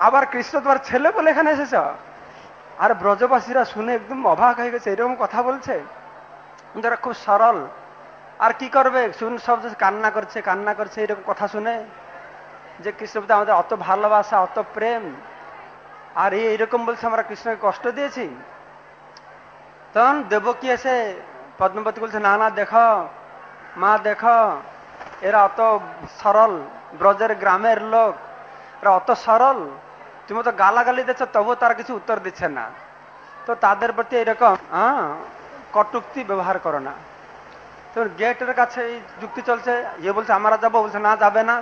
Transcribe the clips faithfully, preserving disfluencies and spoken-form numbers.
আবার কৃষ্ণ তোমার ছেলে বলে এখানে এসেছ? আর ব্রজবাসীরা শুনে একদম অবাক হয়ে গেছে, এরকম কথা বলছে। যারা খুব সরল, আর কি করবে, শুন সব কান্না করছে কান্না করছে এরকম কথা শুনে, যে কৃষ্ণ প্রতি আমাদের অত ভালোবাসা, অত প্রেম, আর এই এরকম বলছে আমরা কৃষ্ণকে কষ্ট দিয়েছি। তখন দেবকী এসে পদ্মাবতী বলছে, না না দেখো মা, দেখো এরা অত সরল, ব্রজের গ্রামের লোক, এরা অত সরল, তুমি তো গালাগালি দিচ্ছ তবুও তারা কিছু উত্তর দিচ্ছে না, তো তাদের প্রতি এরকম হ্যাঁ কটূক্তি ব্যবহার করো না। তো গেটের কাছে এই যুক্তি চলছে, ইয়ে বলছে আমরা যাবো, বলছে না যাবে না।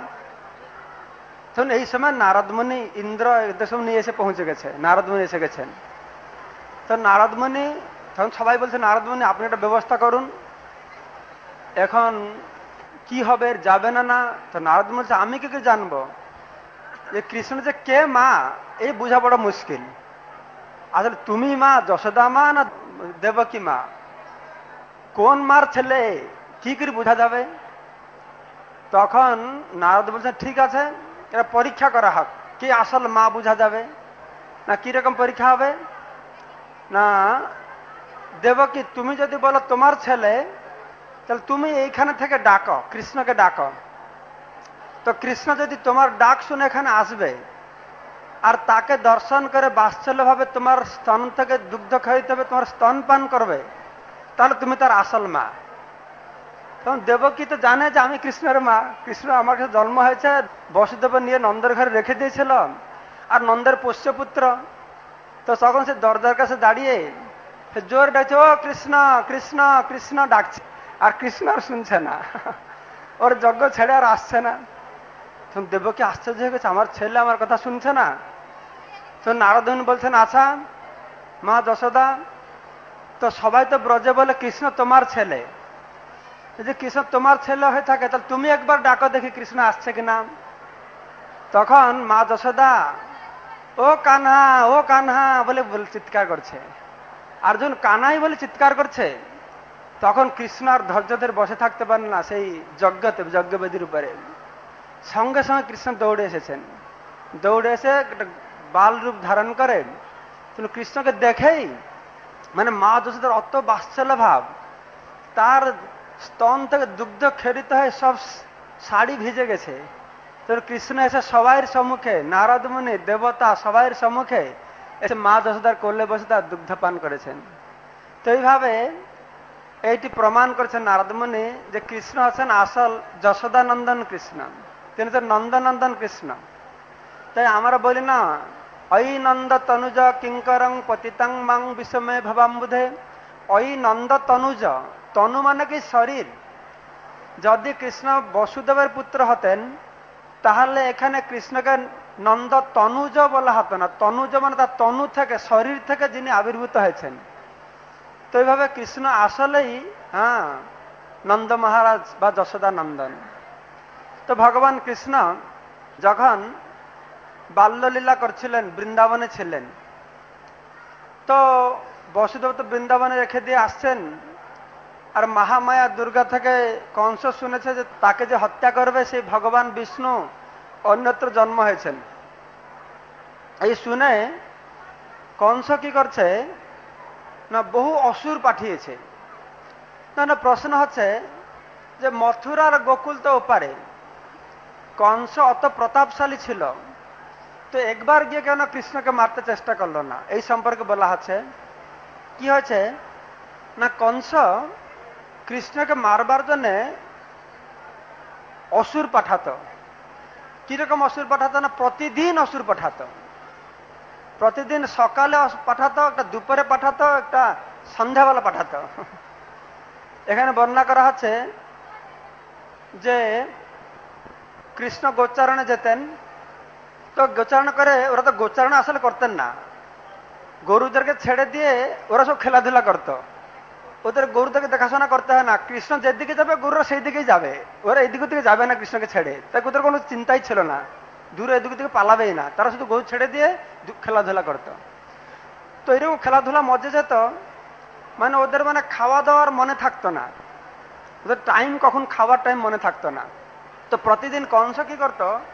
তখন এই সময় নারদমণি, ইন্দ্র এদের সব নিয়ে এসে পৌঁছে গেছে, নারদমণি এসে গেছেন। তো নারদমণি, তখন সবাই বলছে নারদমণি আপনি একটা ব্যবস্থা করুন, এখন কি হবে, যাবে না না? তো নারদমণি বলছে আমি কি করে জানবো যে কৃষ্ণ যে কে মা, এই বোঝা বড় মুশকিল। আসলে তুমি মা, যশোদা মা না দেবকী মা, কোন মার ছেলে কি করে বোঝা যাবে? তখন নারদ বলছে ঠিক আছে, এটা পরীক্ষা করা হোক, কি আসল মা বোঝা যাবে না। কিরকম পরীক্ষা হবে না, দেবকী তুমি যদি বলো তোমার ছেলে, তাহলে তুমি এইখানে থেকে ডাকো, কৃষ্ণকে ডাকো। তো কৃষ্ণ যদি তোমার ডাক শুনে এখানে আসবে আর তাকে দর্শন করে বাৎসল্য ভাবে তোমার স্তন থেকে দুগ্ধ খাইতে হবে, তোমার স্তন পান করবে, তাহলে তুমি তার আসল মা। তখন দেবকী তো জানে যে আমি কৃষ্ণের মা, কৃষ্ণ আমার কাছে জন্ম হয়েছে, বসুদেব নিয়ে নন্দের ঘরে রেখে দিয়েছিল, আর নন্দের পোষ্যপুত্র। তো তখন সে দরজার কাছে দাঁড়িয়ে সে জোর ডাকছে, ও কৃষ্ণ কৃষ্ণ কৃষ্ণ ডাকছে, আর কৃষ্ণ আর শুনছে না, ওর যজ্ঞ ছেড়ে আর আসছে না। তখন দেবকী আশ্চর্য হয়ে গেছে, আমার ছেলে আমার কথা শুনছে না। তো নারদমুনি বলছেন, আচ্ছা মা যশোদা, তো সবাই তো ব্রজে বলে কৃষ্ণ তোমার ছেলে, যদি কৃষ্ণ তোমার ছেলে হয়ে থাকে তাহলে তুমি একবার ডাকো দেখি কৃষ্ণ আসছে কিনা। তখন মা যশোদা ও কানহা ও কানহা বলে চিৎকার করছে, অর্জুন কানাই বলে চিৎকার করছে। তখন কৃষ্ণ আর ধৈর্য ধরে বসে থাকতে পারেন না সেই যজ্ঞতে, যজ্ঞবেদীর উপরে। সঙ্গে সঙ্গে কৃষ্ণ দৌড়ে এসেছেন, দৌড়ে এসে একটা বাল রূপ ধারণ করে কৃষ্ণকে দেখেই, মানে মা যশোদার অত বাৎসল্য ভাব, তার স্তন থেকে দুগ্ধ খেরিত হয়ে সব শাড়ি ভিজে গেছে। তো কৃষ্ণ এসে সবাইয়ের সম্মুখে, নারদ মুনি দেবতা সবাইয়ের সম্মুখে এসে মা যশোদার কোলে বসে তার দুগ্ধ পান করেছেন। তো এইভাবে এইটি প্রমাণ করেছেন নারদ মুনি যে কৃষ্ণ আছেন আসল যশোদানন্দন কৃষ্ণ, তিনি তো নন্দনন্দন কৃষ্ণ। তাই আমরা বলি না, ঐ নন্দ তনুজ কিঙ্করং পতিতং মাং বিষমে ভবাম্বুধে। ঐ নন্দ তনুজ, তনু মানে কি শরীর। যদি কৃষ্ণ বসুদেবের পুত্র হতেন তাহলে এখানে কৃষ্ণকে নন্দ তনুজ বলা হতো না। তনুজ মানে তার তনু থেকে, শরীর থেকে যিনি আবির্ভূত হয়েছেন। তো এইভাবে কৃষ্ণ আসলেই হ্যাঁ নন্দ মহারাজ বা যশোদা নন্দন। তো ভগবান কৃষ্ণ যখন বাল্যলীলা করছিলেন, বৃন্দাবনে ছিলেন, তো বসুদেব তো বৃন্দাবনে রেখে দিয়ে আসছেন, আর মহামায়া দুর্গা থেকে কংস শুনেছে যে তাকে যে হত্যা করবে সেই ভগবান বিষ্ণু অন্যত্র জন্ম হয়েছেন। এই শুনে কংস কি করছে না, বহু অসুর পাঠিয়েছে। না প্রশ্ন হচ্ছে যে মথুরার গোকুল তো ওপারে, কংস অত প্রতাপশালী ছিল, তো একবার গিয়ে কেন কৃষ্ণকে মারতে চেষ্টা করলো না? এই সম্পর্কে বলা হচ্ছে কি হয়েছে না, কংস কৃষ্ণকে মারবার জন্য অসুর পাঠাতো। কিরকম অসুর পাঠাতো না, প্রতিদিন অসুর পাঠাতো। প্রতিদিন সকালে পাঠাতো, একটা দুপুরে পাঠাতো, একটা সন্ধ্যাবেলা পাঠাতো। এখানে বর্ণনা করা হচ্ছে যে কৃষ্ণ গোচারণে যেতেন, তো গোচারণ করে, ওরা তো গোচারণ আসলে করতেন না, গরুদেরকে ছেড়ে দিয়ে ওরা সব খেলাধুলা করতো। ওদের গরুদেরকে দেখাশোনা করতে হয় না, কৃষ্ণ যেদিকে যাবে গরুরা সেই দিকেই যাবে, ওরা এইদিকে থেকে যাবে না কৃষ্ণকে ছেড়ে। তাই ওদের কোনো চিন্তাই ছিল না, দূরে এদিকে থেকে পালাবেই না, তারা শুধু গরু ছেড়ে দিয়ে খেলাধুলা করত। তো এরকম খেলাধুলা মজে যেত, মানে ওদের মানে খাওয়া দাওয়ার মনে থাকতো না, ওদের টাইম কখন খাওয়ার টাইম মনে থাকতো না। তো প্রতিদিন কংস কি করতো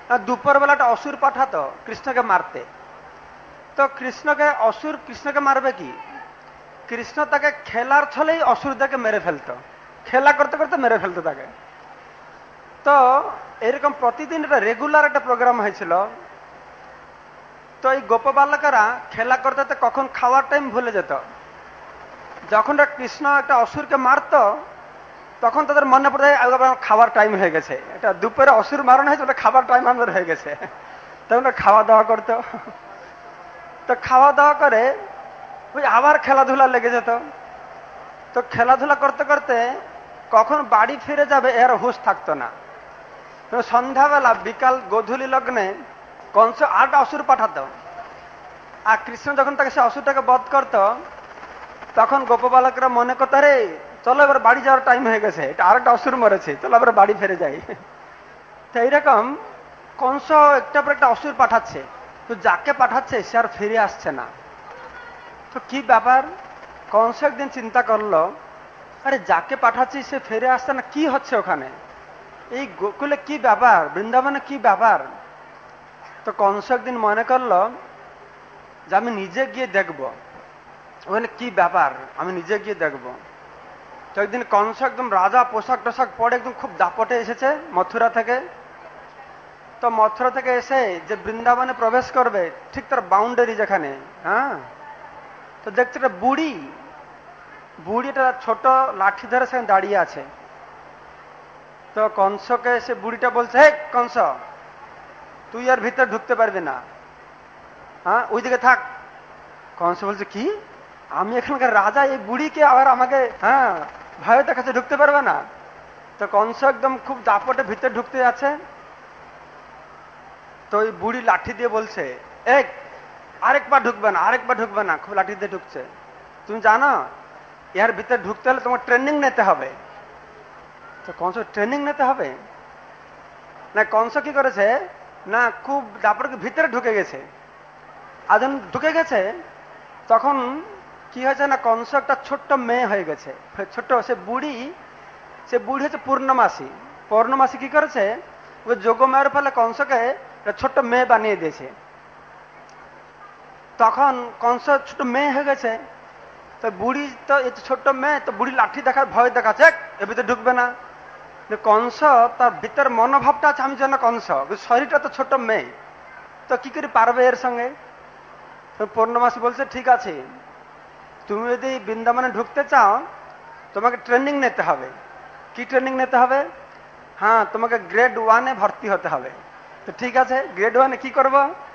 দুপুর বেলাটা অসুর পাঠাতো কৃষ্ণকে মারতে। তো কৃষ্ণকে অসুর কৃষ্ণকে মারবে কি, কৃষ্ণ তাকে খেলার ছলেই অসুরটাকে মেরে ফেলতো, খেলা করতে করতে মেরে ফেলতো তাকে। তো এরকম প্রতিদিন একটা রেগুলার একটা প্রোগ্রাম হয়েছিল। তো এই গোপ বালকেরা খেলা করতে করতে কখন খাওয়ার টাইম ভুলে যেত। যখন কৃষ্ণ একটা অসুরকে মারত তখন তাদের মনে পড়ে খাওয়ার টাইম হয়ে গেছে, এটা দুপুরে অসুর মারণ হয়েছে, ওটা খাবার টাইম আমাদের হয়ে গেছে। তখন খাওয়া দাওয়া করতো। তো খাওয়া দাওয়া করে ওই আবার খেলাধুলা লেগে যেত। তো খেলাধুলা করতে করতে কখন বাড়ি ফিরে যাবে এর হুঁশ থাকতো না। সন্ধ্যাবেলা বিকাল গোধূলি লগ্নে কংস আট অসুর পাঠাতো, আর কৃষ্ণ যখন তাকে সে অসুরটাকে বধ করত তখন গোপবালকরা মনে করতো রে চলো এবার বাড়ি যাওয়ার টাইম হয়ে গেছে, এটা আরেকটা অসুর মরেছে, চলো এবার বাড়ি ফিরে যাই। তো এইরকম কংস একটা পর একটা অসুর পাঠাচ্ছে, তো যাকে পাঠাচ্ছে সে আর ফিরে আসছে না। তো কি ব্যাপার, কংস একদিন চিন্তা করলো আরে যাকে পাঠাচ্ছি সে ফিরে আসছে না, কি হচ্ছে ওখানে, এই গোকুলে কি ব্যাপার, বৃন্দাবনে কি ব্যাপার। তো কংস একদিন মনে করলো যে আমি নিজে গিয়ে দেখব ওখানে কি ব্যাপার, আমি নিজে গিয়ে দেখব। তো একদিন কংস একদম রাজা পোশাক টোশাক পরে একদম খুব দাপটে এসেছে মথুরা থেকে। তো মথুরা থেকে এসে যে বৃন্দাবনে প্রবেশ করবে ঠিক তার বাউন্ডারি যেখানে, হ্যাঁ, তো দেখছে একটা বুড়ি, বুড়িটা ছোট লাঠি ধরে সেখানে দাঁড়িয়ে আছে। তো কংসকে সে বুড়িটা বলছে, হে কংস তুই আর ভিতরে ঢুকতে পারবি না, হ্যাঁ ওইদিকে থাক। কংস বলছে কি, আমি এখানকার রাজা, এই বুড়িকে আবার আমাকে হ্যাঁ ভয় দেখাচ্ছে, ঢুকতে পারবে না। তো কংস একদম খুব দাপটে ভিতরে ঢুকতে যাচ্ছে। তো ওই বুড়ি লাঠি দিয়ে বলছে, এক আরেকবার ঢুকবে না, আরেকবার ঢুকবে না, খুব লাঠি দিয়ে ঢুকছে। তুমি জানো এর ভিতরে ঢুকতে হলে তোমার ট্রেনিং নিতে হবে। তো কংস ট্রেনিং নিতে হবে না, কংস কি করেছে না খুব দাপটে ভিতরে ঢুকে গেছে। আর যখন ঢুকে গেছে তখন কি হয়েছে না কংস একটা ছোট্ট মেয়ে হয়ে গেছে, ছোট্ট সে বুড়ি, সে বুড়ি হচ্ছে পূর্ণমাসী। পূর্ণমাসী কি করেছে, ওই যোগ মায়ের ফলে কংসকে ছোট্ট মেয়ে বানিয়ে দিয়েছে। তখন কংস ছোট মেয়ে হয়ে গেছে। তো বুড়ি তো ছোট্ট মেয়ে, তো বুড়ি লাঠি দেখার ভয় দেখাচ্ছে, এর ভিতরে ঢুকবে না। কংস তার ভিতর মনোভাবটা আছে আমি যেন কংস, শরীরটা তো ছোট মেয়ে, তো কি করে পারবে এর সঙ্গে। পূর্ণমাসী বলছে ঠিক আছে, তুমি যদি বৃন্দাবনে ঢুকতে চাও তোমাকে ট্রেনিং নিতে হবে। কি ট্রেনিং নিতে হবে, হ্যাঁ তোমাকে গ্রেড ওয়ানে ভর্তি হতে হবে। তো ঠিক আছে, গ্রেড ওয়ানে কি করব।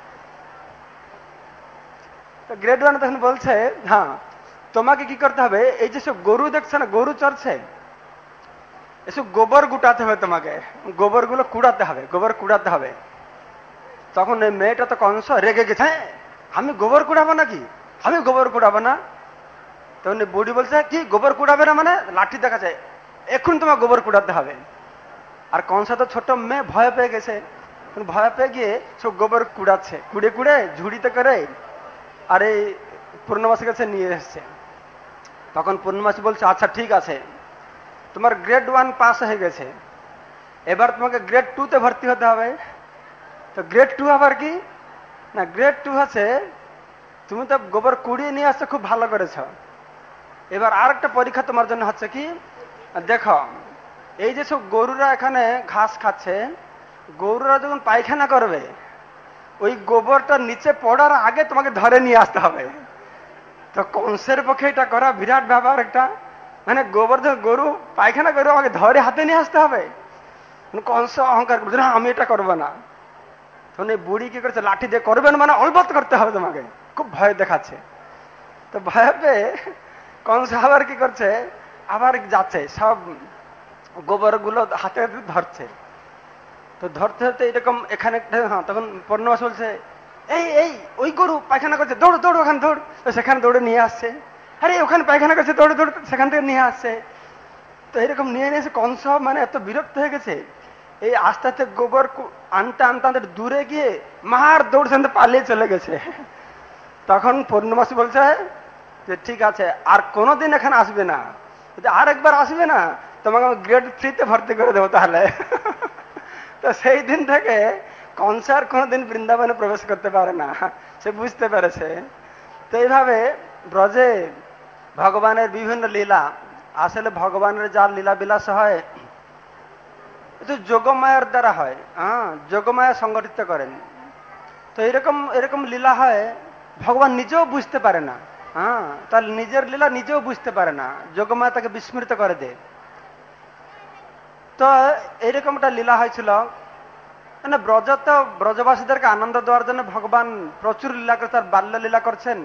তো গ্রেড ওয়ানে তখন বলছে হ্যাঁ তোমাকে কি করতে হবে, এই যে সব গরু দেখছে না, গরু চড়ছে, এসব গোবর গুটাতে হবে, তোমাকে গোবর গুলো কুড়াতে হবে, গোবর কুড়াতে হবে। তখন এই মেয়েটা তো কংস রেগে গেছে, আমি গোবর কুড়াবো নাকি, আমি গোবর কুড়াবো না। তখন বুড়ি বলছে কি গোবর কুড়াবে না মানে, লাঠি দেখা যায়, এখন তোমার গোবর কুড়াতে হবে। আর কংস তো ছোট মেয়ে ভয় পেয়ে গেছে, ভয় পেয়ে গিয়ে সব গোবর কুড়াচ্ছে, কুড়ে কুড়ে ঝুড়িতে করে আর এই পূর্ণমাসীর কাছে নিয়ে এসছে। তখন পূর্ণমাসী বলছে আচ্ছা ঠিক আছে, তোমার গ্রেড ওয়ান পাস হয়ে গেছে, এবার তোমাকে গ্রেড টু তে ভর্তি হতে হবে। তো গ্রেড টু আবার কি না, গ্রেড টু আছে তুমি তো গোবর কুড়িয়ে নিয়ে আসছো, খুব ভালো করেছ, এবার আর একটা পরীক্ষা তোমার জন্য হচ্ছে কি, দেখো এই যে সব গরুরা এখানে ঘাস খাচ্ছে, গরুরা যখন পায়খানা করবে ওই গোবরটা নিচে পড়ার আগে তোমাকে ধরে নিয়ে আসতে হবে। তো কংসের পক্ষে এটা করা বিরাট ব্যাপার একটা, মানে গোবর যখন গরু পায়খানা করে আমাকে ধরে হাতে নিয়ে আসতে হবে। কংস অহংকার করছে না আমি এটা করবো না। তখন এই বুড়ি কি করছে, লাঠি দিয়ে করবেন মানে অলবৎ করতে হবে তোমাকে, খুব ভয় দেখাচ্ছে। তো ভয় পেয়ে কংস আবার কি করছে, আবার যাচ্ছে সব গোবর গুলো হাতে ধরছে। তো ধরতে ধরতে এরকম এখানে হ্যাঁ, তখন পূর্ণমাস বলছে এই এই ওই গরু পায়খানা করছে, দৌড় দৌড় ওখানে দৌড়। তো সেখানে দৌড়ে নিয়ে আসছে, আরে ওখানে পায়খানা করছে, দৌড়ে দৌড় সেখান থেকে নিয়ে আসছে। তো এরকম নিয়ে নিয়ে এসে কংস মানে এত বিরক্ত হয়ে গেছে, এই আস্তে আস্তে গোবর আনতে আনতে আনতে দূরে গিয়ে মার দৌড় সেখান থেকে পালিয়ে চলে গেছে। তখন পূর্ণমাসী বলছে যে ঠিক আছে আর কোনোদিন এখানে আসবে না, যদি আর একবার আসবে না তোমাকে আমি গ্রেড থ্রিতে ভর্তি করে দেবো তাহলে। তো সেই দিন থেকে কংস আর কোনোদিন বৃন্দাবনে প্রবেশ করতে পারে না, সে বুঝতে পেরেছে। তো এইভাবে ব্রজে ভগবানের বিভিন্ন লীলা, আসলে ভগবানের যার লীলা বিলাস হয় তো যোগমায়ার দ্বারা হয়। হ্যাঁ, যোগমায়া সংগঠিত করেন। তো এরকম এরকম লীলা হয় ভগবান নিজেও বুঝতে পারে না। হ্যাঁ, তার নিজের লীলা নিজেও বুঝতে পারে না, যোগমায়া তাকে বিস্মৃত করে দেয়। তো এইরকম একটা লীলা হয়েছিল, মানে ব্রজ তো ব্রজবাসীদেরকে আনন্দ দেওয়ার জন্য ভগবান প্রচুর লীলা করে, তার বাল্য লীলা করছেন।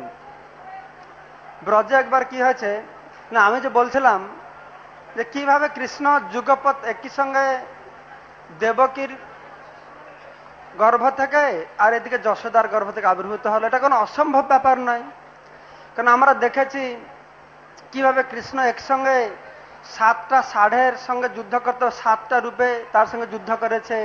ব্রজে একবার কি হয়েছে না, আমি যে বলছিলাম যে কিভাবে কৃষ্ণ যুগপৎ একই সঙ্গে দেবকীর গর্ভ থেকে আর এদিকে যশোদার গর্ভ থেকে আবির্ভূত হলো, এটা কোনো অসম্ভব ব্যাপার নয়। কারণ আমরা দেখেছি কিভাবে কৃষ্ণ একসঙ্গে সাতটা ষাঁড়ের সঙ্গে যুদ্ধ করতে, সাতটা রূপে তার সঙ্গে যুদ্ধ করেছে।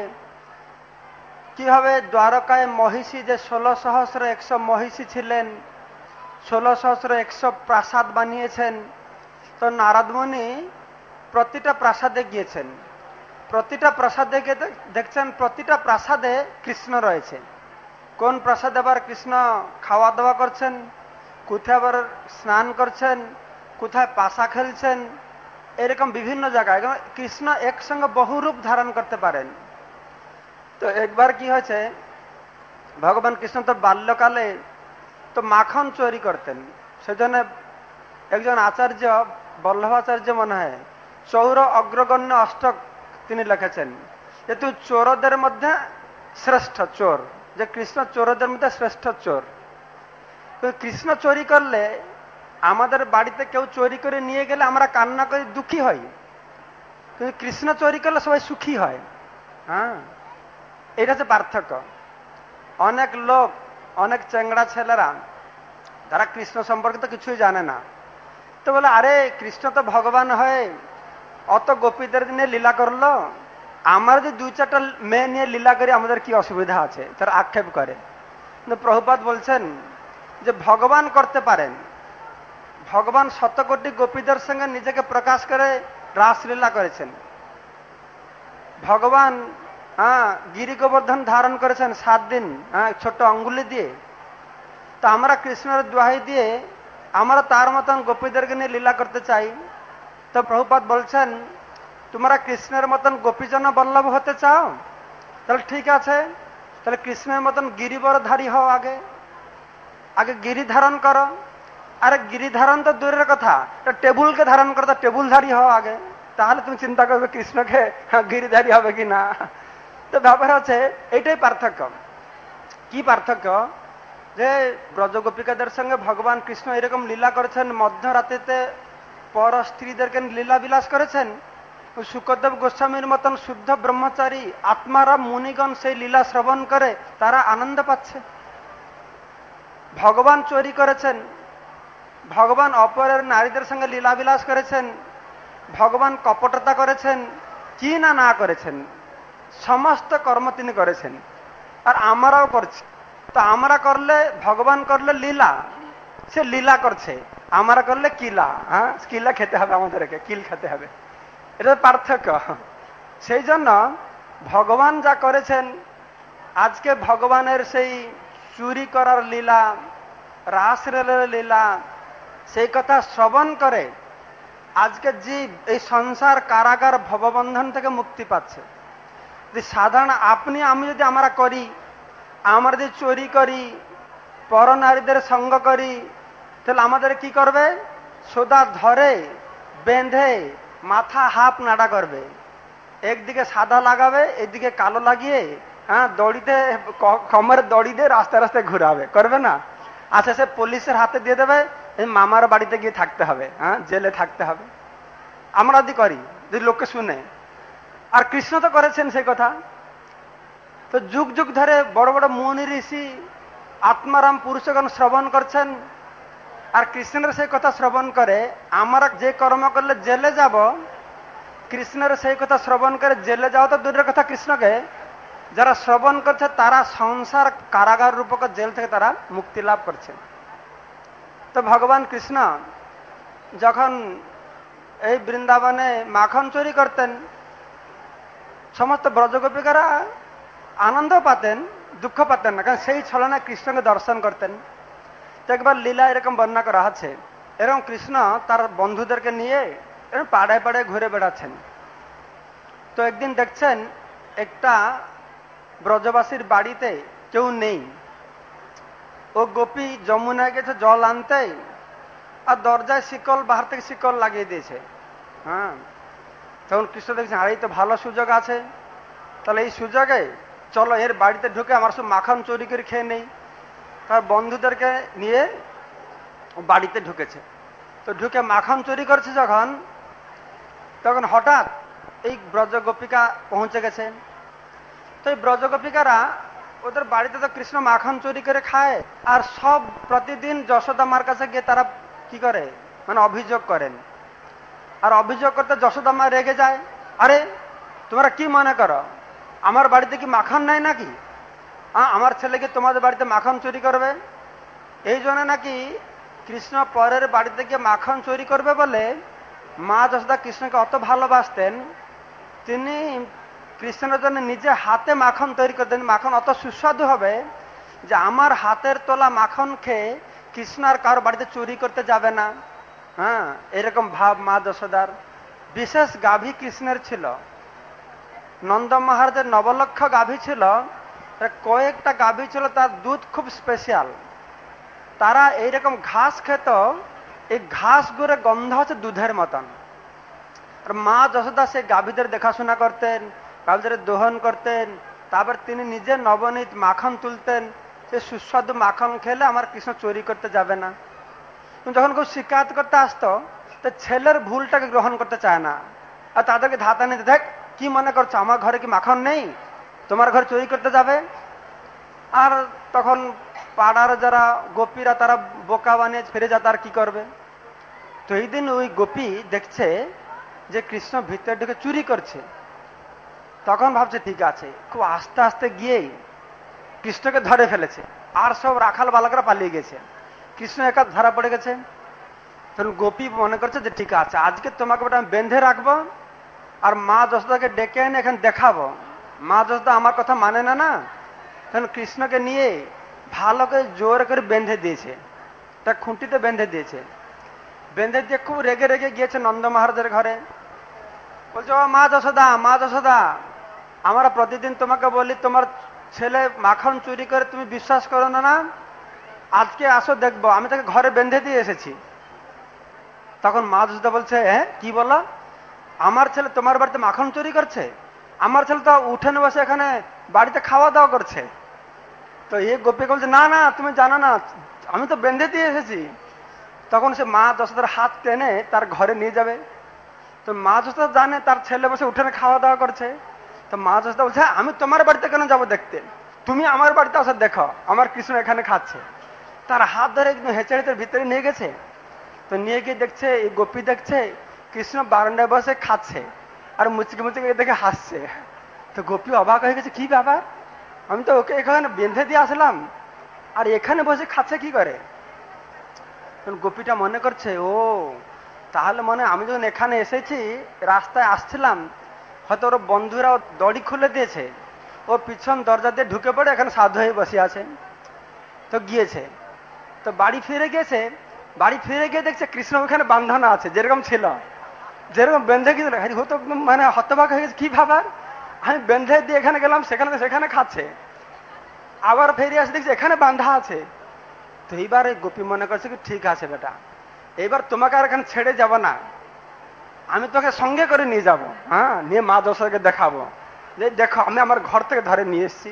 কিভাবে দ্বারকায় মহিষী যে ষোলো সহস্র একশো মহিষী ছিলেন, ষোলো সহস্র একশো প্রাসাদ বানিয়েছেন। তো নারদ মুনি প্রতিটা প্রাসাদে গিয়েছেন, প্রতিটা প্রাসাদে গিয়ে দেখছেন প্রতিটা প্রাসাদে কৃষ্ণ রয়েছে। কোন প্রাসাদে আবার কৃষ্ণ খাওয়া দাওয়া করছেন, কোথায় আবার স্নান করছেন, কোথায় পাশা খেলছেন, এরকম বিভিন্ন জায়গায় কৃষ্ণ একসঙ্গে বহু রূপ ধারণ করতে পারেন। তো একবার কি হয়েছে, ভগবান কৃষ্ণ তো বাল্যকালে তো মাখন চুরি করতেন। সেজন্য একজন আচার্য, বল্লভাচার্য মনে হয়, চৌর অগ্রগণ্য অষ্টক তিনি লিখেছেন যে তুই চোরদের মধ্যে শ্রেষ্ঠ চোর, যে কৃষ্ণ চোরদের মধ্যে শ্রেষ্ঠ চোর। কৃষ্ণ চুরি করলে, আমাদের বাড়িতে কেউ চুরি করে নিয়ে গেলে আমরা কান্না করে দুঃখী হই, কিন্তু কৃষ্ণ চুরি করলে সবাই সুখী হয়। হ্যাঁ, এটা হচ্ছে পার্থক্য। অনেক লোক, অনেক চেংড়া ছেলেরা, তারা কৃষ্ণ সম্পর্কে তো কিছুই জানে না, তো বলে আরে কৃষ্ণ তো ভগবান হয়ে অত গোপীদের নিয়ে লীলা করলো, আমরা যদি দুই চারটা মেয়ে নিয়ে লীলা করি আমাদের কি অসুবিধা আছে, তারা আক্ষেপ করে। কিন্তু প্রভুপাদ বলছেন যে ভগবান করতে পারেন, ভগবান শতকোটি গোপীদের সঙ্গে নিজেকে প্রকাশ করে রাসলীলা করেছেন। ভগবান হ্যাঁ গিরি গোবর্ধন ধারণ করেছেন সাত দিন, হ্যাঁ ছোট্ট অঙ্গুলি দিয়ে। তো আমরা কৃষ্ণের দোহাই দিয়ে আমরা তার মতন গোপীদেরকে নিয়ে লীলা করতে চাই। তো প্রভুপাদ বলছেন তোমরা কৃষ্ণের মতন গোপীজন বল্লভ হতে চাও, তাহলে ঠিক আছে, তাহলে কৃষ্ণের মতন গিরিবরধারী হও, আগে আগে গিরি ধারণ করো। আরে গিরি ধারণ তো দূরের কথা, টেবুলকে ধারণ করো, তো টেবুলধারী হও আগে, তাহলে তুমি চিন্তা করবে কৃষ্ণকে গিরিধারী হবে কি না। তো ব্যাপার হচ্ছে এইটাই পার্থক্য। কি পার্থক্য, যে ব্রজগোপিকাদের সঙ্গে ভগবান কৃষ্ণ এরকম লীলা করেছেন, মধ্যরাত্রিতে পর স্ত্রীদেরকে লীলা বিলাস করেছেন। শুকদেব গোস্বামীর মতন শুদ্ধ ব্রহ্মচারী আত্মারা মুনিগণ সেই লীলা শ্রবণ করে তারা আনন্দ পাচ্ছে। ভগবান চুরি করেছেন, ভগবান অপরের নারীদের সঙ্গে লীলা বিলাস করেছেন, ভগবান কপটতা করেছেন, কি না না করেছেন, সমস্ত কর্ম তিনি করেছেন, আর আমরাও করছি। তো আমরা করলে, ভগবান করলে লীলা, সে লীলা করছে, আমরা করলে কিলা, হ্যাঁ কিলা খেতে হবে, আমাদেরকে কিল খেতে হবে, এটা পার্থক্য। সেই জন্য ভগবান যা করেছেন, আজকে ভগবানের সেই চুরি করার লীলা, রাসলীলার লীলা, সেই কথা শ্রবণ করে আজকে জীব এই সংসার কারাগার ভববন্ধন থেকে মুক্তি পাচ্ছে। যে সাধারণ আপনি আমি যদি আমরা করি, আমরা যদি চুরি করি, পর নারীদের সঙ্গ করি, তাহলে আমাদের কি করবে, সোদা ধরে বেঁধে মাথা হাফ নাড়া করবে, একদিকে সাদা লাগাবে, একদিকে কালো লাগিয়ে হ্যাঁ দড়িতে কমরে দড়ি দিয়ে রাস্তায় রাস্তায় ঘুরাবে, করবে না? আচ্ছা, সে পুলিশের হাতে দিয়ে দেবে, এই মামার বাড়িতে গিয়ে থাকতে হবে, হ্যাঁ জেলে থাকতে হবে। আমরা যদি করি, যদি লোককে শুনে, আর কৃষ্ণ তো করেছেন সেই কথা। তো যুগ যুগ ধরে বড় বড় মুনি ঋষি আত্মারাম পুরুষগণ শ্রবণ করছেন, আর কৃষ্ণের সেই কথা শ্রবণ করে আমরা যে কর্ম করলে জেলে যাব, কৃষ্ণের সেই কথা শ্রবণ করে জেলে যাওয়া তো দূরের কথা, কৃষ্ণকে যারা শ্রবণ করছে তারা সংসার কারাগার রূপক জেল থেকে তারা মুক্তি লাভ করছে। তো ভগবান কৃষ্ণ যখন এই বৃন্দাবনে মাখন চুরি করতেন, সমস্ত ব্রজগোপিকারা আনন্দ পাতেন, দুঃখ পাতেন না, কারণ সেই ছলনা কৃষ্ণকে দর্শন করতেন। তো একবার লীলা এরকম বর্ণনা করা আছে, এরকম কৃষ্ণ তার বন্ধুদেরকে নিয়ে এরকম পাড়ায় পাড়ায় ঘুরে বেড়াচ্ছেন। তো একদিন দেখছেন একটা ব্রজবাসীর বাড়িতে কেউ নেই। ও গোপী যমুনায় গেছে জল আনতে, আর দরজায় শিকল, বাহার থেকে শিকল লাগিয়ে দিয়েছে। হ্যাঁ, তখন কৃষ্ণ দেখছেন আর এই তো ভালো সুযোগ আছে, তাহলে এই সুযোগে চলো এর বাড়িতে ঢুকে আমার সব মাখন চুরি করে খেয়ে নেই। তার বন্ধুদেরকে নিয়ে বাড়িতে ঢুকেছে। তো ঢুকে মাখন চুরি করছে যখন, তখন হঠাৎ এই ব্রজগোপিকা পৌঁছে গেছে। তো এই ব্রজগোপিকারা ওদের বাড়িতে তো কৃষ্ণ মাখন চুরি করে খায়, আর সব প্রতিদিন যশোদা মার কাছে গিয়ে তারা কি করে, মানে অভিযোগ করেন। আর অভিযোগ করতে যশোদা মা রেগে যায়, আরে তোমরা কি মনে করো আমার বাড়িতে কি মাখন নাই নাকি? আমার ছেলে কি তোমাদের বাড়িতে মাখন চুরি করবে? এই জন্য নাকি কৃষ্ণ পরের বাড়িতে গিয়ে মাখন চুরি করবে বলে মা যশোদা কৃষ্ণকে অত ভালোবাসতেন, তিনি কৃষ্ণের জন্য নিজে হাতে মাখন তৈরি করতেন। মাখন অত সুস্বাদু হবে যে আমার হাতের তোলা মাখন খেয়ে কৃষ্ণ আর কারো বাড়িতে চুরি করতে যাবে না। হ্যাঁ, এরকম ভাব মা যশোদার। বিশেষ গাভী কৃষ্ণের ছিল, নন্দ মহারাজের নবলক্ষ গাভী ছিল, কয়েকটা গাভী ছিল, তার দুধ খুব স্পেশাল। তারা এইরকম ঘাস খেত, এই ঘাস গুড়ে গন্ধ হচ্ছে দুধের মতন। আর মা যশোদা সেই গাভীদের দেখাশোনা করতেন, গাভীদের দোহন করতেন, তারপর তিনি নিজে নবনীত মাখন তুলতেন। সে সুস্বাদু মাখন খেলে আমার কৃষ্ণ চুরি করতে যাবে না। যখন কেউ শিকায়ত করতে আসতো, তো ছেলের ভুলটাকে গ্রহণ করতে চায় না, আর তাদেরকে ধাতা নিতে, দেখ কি মনে করছো আমার ঘরে কি মাখন নেই, তোমার ঘরে চুরি করতে যাবে? আর তখন পাড়ার যারা গোপীরা তারা বোকা বানিয়ে ফিরে যা, তার কি করবে? তো এই দিন ওই গোপী দেখছে যে কৃষ্ণ ভিতরে ঢুকে চুরি করছে। তখন ভাবছে ঠিক আছে, খুব আস্তে আস্তে গিয়েই কৃষ্ণকে ধরে ফেলেছে। আর সব রাখাল বালকরা পালিয়ে গেছে, কৃষ্ণ একা ধরা পড়ে গেছে। তখন গোপী মনে করছে যে ঠিক আছে, আজকে তোমাকে আমি বেঁধে রাখবো, আর মা যশোদাকে ডেকে এনে এখানে দেখাবো মা যশোদা আমার কথা মানে না না। তখন কৃষ্ণকে নিয়ে ভালো করে জোর করে বেঁধে দিয়েছে, তার খুঁটিতে বেঁধে দিয়েছে। বেঁধে দিয়ে খুব রেগে রেগে গিয়েছে নন্দ মহারাজের ঘরে। বলছে, ও মা যশোদা, মা যশোদা, আমরা প্রতিদিন তোমাকে বলি তোমার ছেলে মাখন চুরি করে, তুমি বিশ্বাস করো না না, আজকে আসো দেখবো, আমি তাকে ঘরে বেঁধে দিয়ে এসেছি। তখন মা যশোদা বলছে, হ্যাঁ কি বলো, আমার ছেলে তোমার বাড়িতে মাখন চুরি করছে? আমার ছেলে তো উঠোনে বসে এখানে বাড়িতে খাওয়া দাওয়া করছে। তো এই গোপী বলছে, না না তুমি জানো না, আমি তো বেঁধে দিয়ে এসেছি। তখন সে মা যশোদার হাত টেনে তার ঘরে নিয়ে যাবে। তো মা যশোদা জানে তার ছেলে বসে উঠোনে খাওয়া দাওয়া করছে। তো মা যশোদা বলছে, আমি তোমার বাড়িতে কেন যাবো দেখতে, তুমি আমার বাড়িতে আসো, দেখো আমার কৃষ্ণ এখানে খাচ্ছে। তার হাত ধরে একদম হেঁচে হেঁচে ভিতরে নিয়ে গেছে। তো নিয়ে গিয়ে দেখছে, এই গোপী দেখছে কৃষ্ণ বারান্দায় বসে খাচ্ছে, আর মুচকি মুচকি দেখে হাসছে। তো গোপী অবাক হয়ে গেছে, কি ব্যাপার, আমি তো ওকে এখানে বেঁধে দিয়ে আসলাম, আর এখানে বসে খাচ্ছে কি করে? গোপীটা মনে করছে, ও তাহলে মনে আমি যখন এখানে এসেছি, রাস্তায় আসছিলাম, হয়তো ওর বন্ধুরা দড়ি খুলে দিয়েছে, ও পিছন দরজা দিয়ে ঢুকে পড়ে এখানে সাধু হয়ে বসে আছে। তো গিয়েছে, তো বাড়ি ফিরে গেছে। বাড়ি ফিরে গিয়ে দেখছে কৃষ্ণ ওখানে বাঁধানো আছে, যেরকম ছিল, যেরকম বেঁধে গিয়েছিল। হয়তো মানে হতবাক হয়ে গেছে, কি ভাবার, আমি বেঁধে দিয়ে এখানে গেলাম, সেখানে সেখানে খাচ্ছে। আবার ফিরে আসে দেখছি এখানে বাঁধা আছে। তো এইবার গোপী মনে করছে কি, ঠিক আছে বেটা, এইবার তোমাকে আর এখানে ছেড়ে যাব না, আমি তোকে সঙ্গে করে নিয়ে যাব। হ্যাঁ, নিয়ে মা যশোদাকে দেখাবো যে দেখো আমি আমার ঘর থেকে ধরে নিয়ে এসছি।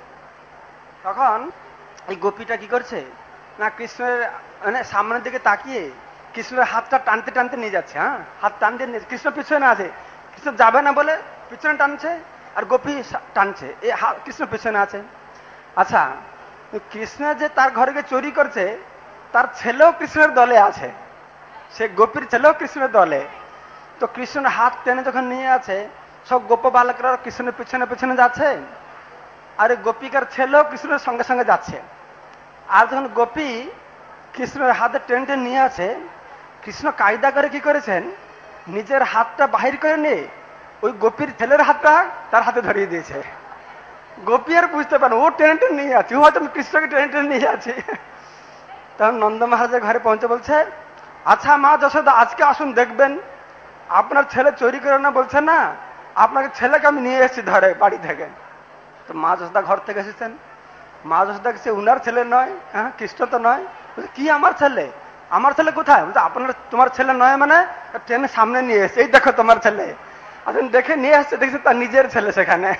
তখন এই গোপীটা কি করছে না, কৃষ্ণের মানে সামনের দিকে তাকিয়ে কৃষ্ণের হাতটা টানতে টানতে নিয়ে যাচ্ছে। হ্যাঁ, হাত টানতে নিয়ে, কৃষ্ণ পিছনে আছে, কৃষ্ণ যাবে না বলে পিছনে টানছে, আর গোপী টানছে, এই কৃষ্ণ পিছনে আছে। আচ্ছা, কৃষ্ণ যে তার ঘরে গিয়ে চুরি করছে, তার ছেলেও কৃষ্ণের দলে আছে, সে গোপীর ছেলেও কৃষ্ণের দলে। তো কৃষ্ণের হাত টেনে যখন নিয়ে আছে, সব গোপ বালকরা কৃষ্ণের পিছনে পিছনে যাচ্ছে, আর গোপিকার ছেলেও কৃষ্ণের সঙ্গে সঙ্গে যাচ্ছে। আর যখন গোপী কৃষ্ণের হাতে টেনে টেনে নিয়ে আছে, কৃষ্ণ কায়দা করে কি করেছেন, নিজের হাতটা বাহির করে নিয়ে ওই গোপীর ছেলের হাতটা তার হাতে ধরিয়ে দিয়েছে। গোপী আর বুঝতে পারে ও টেনে টেনে নিয়ে যাচ্ছে, ও হয়তো কৃষ্ণকে টেনে টেনে নিয়ে যাচ্ছে। তখন নন্দ মহারাজের ঘরে পৌঁছে বলছে, আচ্ছা মা যশোদা, আজকে আসুন দেখবেন আপনার ছেলে চুরি করে না বলছে না, আপনাকে ছেলেকে আমি নিয়ে এসেছি ধরে বাড়ি থেকে। তো মা যশোদা ঘর থেকে এসেছেন, মা যশোদা সে উনার ছেলে নয়, হ্যাঁ কৃষ্ণ তো নয়। কি আমার ছেলে? আমার ছেলে কোথায়? বলছে আপনার তোমার ছেলে নয় মানে ট্রেনের সামনে নিয়ে এসে, এই দেখো তোমার ছেলে। আসুন দেখে নিয়ে আসছে, দেখছে তার নিজের ছেলে সেখানে।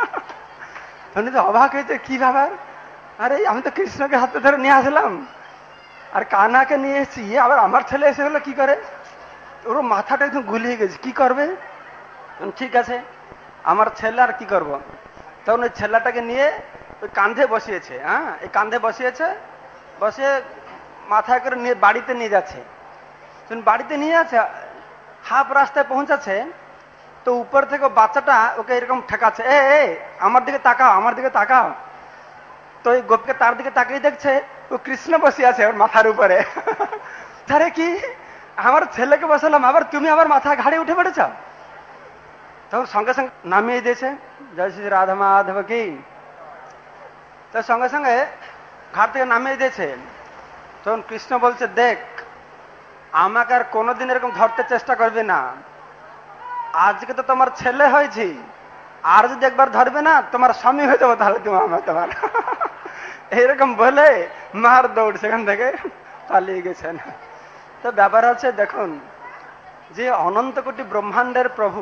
উনি তো অবাক হয়েছে, কি ব্যাপার, আরে আমি তো কৃষ্ণকে হাতে ধরে নিয়ে আসলাম আর কানাকে নিয়ে এসেছি, আবার আমার ছেলে এসে হলো কি করে? ওর মাথাটা একদম গুলিয়ে গেছে, কি করবে? ঠিক আছে আমার ছেলে আর কি করব। তখন ওই ছেলেটাকে নিয়ে ওই কাঁধে বসিয়েছে, হ্যাঁ এই কাঁধে বসিয়েছে, বসিয়ে মাথায় করে নিয়ে বাড়িতে নিয়ে যাচ্ছে। বাড়িতে নিয়ে যাচ্ছে, হাফ রাস্তায় পৌঁছাচ্ছে, তো উপর থেকে বাচ্চাটা ওকে এরকম ঠেকাচ্ছে, এ আমার দিকে তাকাও, আমার দিকে তাকাও। তো ওই গোপকে তার দিকে তাকিয়ে দেখছে ও কৃষ্ণ বসে আছে ওর মাথার উপরে। তারে কি, আমার ছেলেকে বসালাম, আবার তুমি আমার মাথা ঘাড়ে উঠে পড়েছ? তখন সঙ্গে সঙ্গে নামিয়ে দিয়েছে, জয় শ্রী রাধা মাধব কি। তো সঙ্গে সঙ্গে ঘাট থেকে নামিয়ে দিয়েছে। তখন কৃষ্ণ বলছে, দেখ আমাকে আর কোনোদিন এরকম ধরতে চেষ্টা করবে না, আজকে তো তোমার ছেলে হয়েছি, আর যদি একবার ধরবে না তোমার স্বামী হয়ে যাবো তাহলে তুমি আমার তোমার। এইরকম বলে মার দৌড় সেখান থেকে পালিয়ে গেছেন। তো ব্যাপার হচ্ছে, দেখুন যে অনন্ত কোটি ব্রহ্মাণ্ডের প্রভু,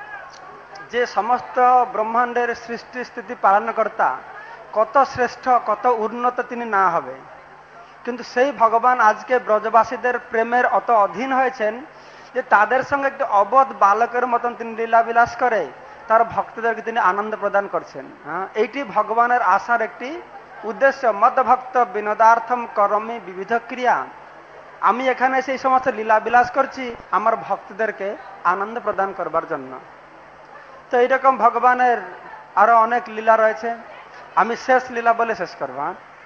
যে সমস্ত ব্রহ্মাণ্ডের সৃষ্টি স্থিতি পালনকর্তা, কত শ্রেষ্ঠ কত উন্নত তিনি না হবে, কিন্তু সেই ভগবান আজকে ব্রজবাসীদের প্রেমের অত অধীন হয়েছেন যে তাদের সঙ্গে একটি অবধ বালকের মতন তিনি লীলাবিলাস করে তার ভক্তদেরকে তিনি আনন্দ প্রদান করছেন। হ্যাঁ, এইটি ভগবানের আশার একটি উদ্দেশ্য। মদ ভক্ত বিনোদার্থম করমি বিবিধ ক্রিয়া, আমি এখানে সেই সমস্ত লীলাবিলাস করছি আমার ভক্তদেরকে আনন্দ প্রদান করবার জন্য। তো এইরকম ভগবানের আরো অনেক লীলা রয়েছে, আমি শেষ লীলা বলে শেষ করব।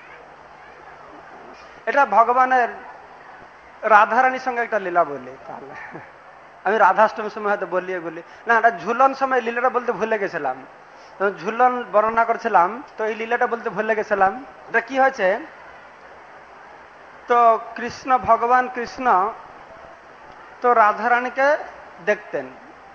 এটা ভগবানের রাধারানীর সঙ্গে একটা লীলা বলি, তাহলে আমি রাধাষ্টমীর সময় হয়তো বলি এগুলি না, এটা ঝুলন সময় লীলাটা বলতে ভুলে গেছিলাম, তো ঝুলন বর্ণনা করছিলাম, তো এই লীলাটা বলতে ভুলে গেছিলাম। এটা কি হয়েছে, তো কৃষ্ণ ভগবান কৃষ্ণ তো রাধারানীকে দেখতেন।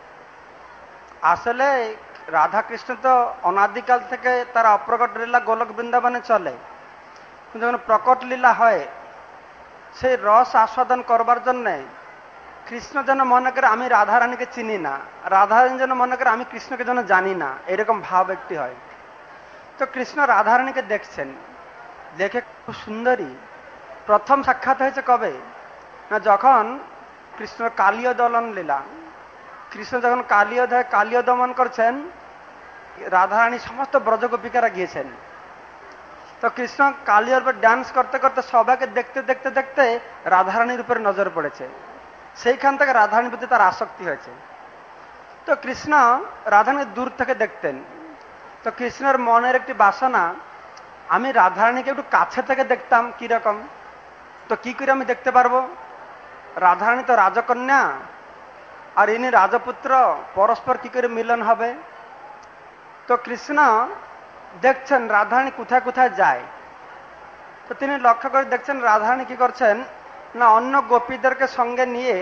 আসলে রাধা কৃষ্ণ তো অনাদিকাল থেকে তারা অপ্রকট লীলা গোলক বৃন্দাবনে চলে, কিন্তু যখন প্রকট লীলা হয় সেই রস আস্বাদন করবার জন্যে কৃষ্ণ যেন মনে করে আমি রাধারানীকে চিনি না, রাধারানী যেন মনে করে আমি কৃষ্ণকে যেন জানি না, এরকম ভাব একটি হয়। তো কৃষ্ণ রাধারানীকে দেখছেন, দেখে খুব সুন্দরী। প্রথম সাক্ষাৎ হয়েছে কবে না, যখন কৃষ্ণ কালীয় দলন লীলা, কৃষ্ণ যখন কালীয় কালীয় দমন করছেন, রাধারানী সমস্ত ব্রজগোপিকারা গিয়েছেন। তো কৃষ্ণ কালীয়র উপর ডান্স করতে করতে সবাইকে দেখতে দেখতে দেখতে রাধারানীর উপরে নজর পড়েছে, সেইখান থেকে রাধারানীর প্রতি তার আসক্তি হয়েছে। তো কৃষ্ণ রাধারানীর দূর থেকে দেখতেন। তো কৃষ্ণের মনের একটি বাসনা, আমি রাধারানীকে একটু কাছে থেকে দেখতাম কিরকম। তো কি করে আমি দেখতে পারবো, রাধারানী তো রাজকন্যা আর ইনি রাজপুত্র, পরস্পর কি করে মিলন হবে। তো কৃষ্ণ দেখছেন রাধারানী কোথায় কোথায় যায়। তো তিনি লক্ষ্য করে দেখছেন রাধারানী কি করছেন না, অন্য গোপীদেরকে সঙ্গে নিয়ে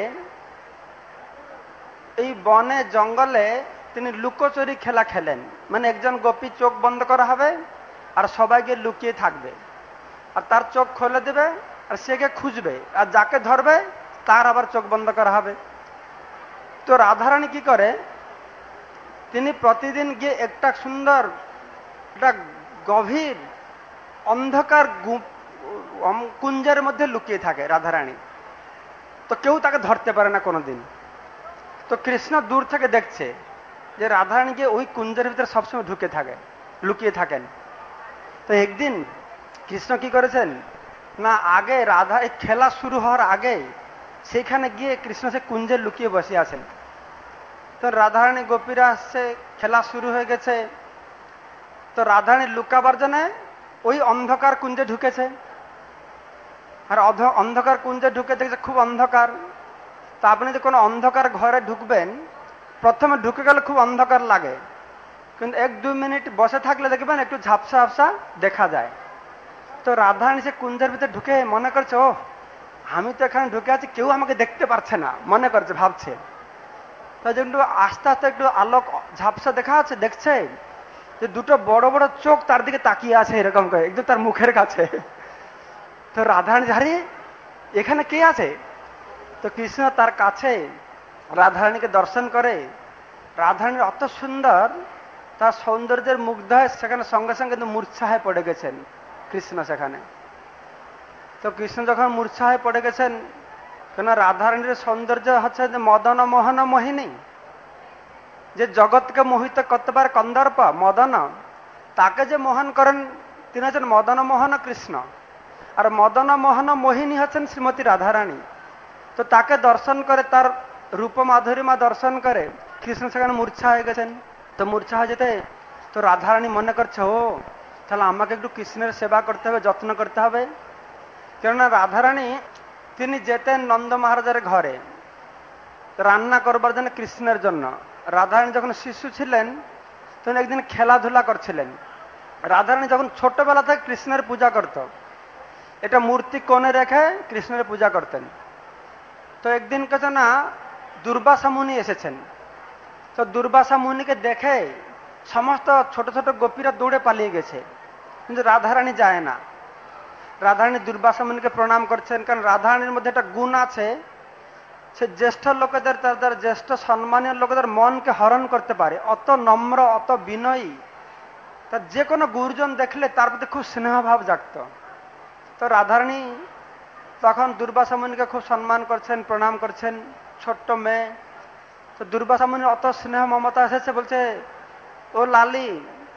এই বনে জঙ্গলে তিনি লুকোচুরি খেলা খেলেন। মানে একজন গোপী চোখ বন্ধ করা হবে আর সবাইকে লুকিয়ে থাকবে, আর তার চোখ খুলে দেবে আর সেকে খুঁজবে, আর যাকে ধরবে তার আবার চোখ বন্ধ করা হবে। তো রাধারানী কি করে, তিনি প্রতিদিন গিয়ে একটা সুন্দর একটা গভীর অন্ধকার কুঞ্জের মধ্যে লুকিয়ে থাকে রাধারানী। তো কেউ তাকে ধরতে পারে না কোনোদিন। তো কৃষ্ণ দূর থেকে দেখছে যে রাধারানী গিয়ে ওই কুঞ্জের ভিতরে সবসময় ঢুকে থাকে, লুকিয়ে থাকেন। তো একদিন কৃষ্ণ কি করেছেন না, আগে রাধা এই খেলা শুরু হওয়ার আগে সেইখানে গিয়ে কৃষ্ণ সে কুঞ্জে লুকিয়ে বসে আছেন। তো রাধারানী গোপীরা আসছে, খেলা শুরু হয়ে গেছে। তো রাধারানী লুকাবার জন্য ওই অন্ধকার কুঞ্জে ঢুকেছে, আর অন্ধকার কুঞ্জে ঢুকে দেখছে খুব অন্ধকার। তা আপনি যদি কোনো অন্ধকার ঘরে ঢুকবেন, প্রথমে ঢুকে গেলে খুব অন্ধকার লাগে, কিন্তু এক দুই মিনিট বসে থাকলে দেখবেন একটু ঝাপসা ঝাপসা দেখা যায়। তো রাধারানী সে কুঞ্জের ভিতরে ঢুকে মনে করছে, ও আমি তো এখানে ঢুকে আছি, কেউ আমাকে দেখতে পারছে না, মনে করছে, ভাবছে। তো একটু আস্তে আস্তে একটু আলোক ঝাপসা দেখা আছে, দেখছে যে দুটো বড় বড় চোখ তার দিকে তাকিয়ে আছে এরকম করে, একদম তার মুখের কাছে। তো রাধারানী, আরে এখানে কে আছে? তো কৃষ্ণ তার কাছে রাধারানীকে দর্শন করে। রাধারানীর অত সুন্দর, তার সৌন্দর্যের মুগ্ধ হয়ে সেখানে সঙ্গে সঙ্গে কিন্তু মূর্ছা হয়ে পড়ে গেছেন কৃষ্ণ সেখানে। তো কৃষ্ণ যখন মূর্ছা হয়ে পড়ে গেছেন, কেন রাধারানীর সৌন্দর্য হচ্ছে যে মদন মোহন মোহিনী, যে জগৎকে মোহিত করতে পারে কন্দর্প মদন, তাকে যে মোহন করেন তিনি হচ্ছেন মদন মোহন কৃষ্ণ। আর মদন মোহন মোহিনী হচ্ছেন শ্রীমতী রাধারানী। তো তাকে দর্শন করে, তার রূপ মাধুরীমা দর্শন করে কৃষ্ণ সেখানে মূর্ছা হয়ে গেছেন। তো মূর্ছা হয়ে যেতে তো রাধারানী মনে করছে, ও তাহলে আমাকে একটু কৃষ্ণের সেবা করতে হবে, যত্ন করতে হবে। কেননা রাধারানী তিনি যেতেন নন্দ মহারাজের ঘরে রান্না করবার জন্য কৃষ্ণের জন্য। রাধারানী যখন শিশু ছিলেন তখন একদিন খেলাধুলা করছিলেন। রাধারানী যখন ছোটবেলা থেকে কৃষ্ণের পূজা করত, এটা মূর্তি কোণে রেখে কৃষ্ণের পূজা করতেন। তো একদিন কেছে না দুর্বাসা মুনি এসেছেন। তো দুর্বাসা মুনিকে দেখে সমস্ত ছোট ছোট গোপীরা দৌড়ে পালিয়ে গেছে, কিন্তু রাধারানী যায় না। রাধারানী দুর্বাসা মুনিকে প্রণাম করছেন, কারণ রাধারানীর মধ্যে একটা গুণ আছে, সে জ্যেষ্ঠ লোকেদের, তাদের জ্যেষ্ঠ সম্মানীয় লোকেদের মনকে হরণ করতে পারে, অত নম্র, অত বিনয়ী। তার যে কোনো গুরুজন দেখলে তার প্রতি খুব স্নেহভাব জাগত। তো রাধারানী তখন দুর্বাসা মুনিকে খুব সম্মান করছেন, প্রণাম করছেন, ছোট্ট মেয়ে। তো দুর্বাসা মুনির অত স্নেহ মমতা এসেছে, বলছে, ও লালি,